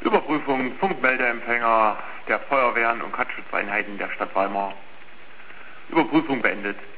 Überprüfung Funkmeldeempfänger der Feuerwehren und Brandschutzeinheiten der Stadt Weimar. Überprüfung beendet.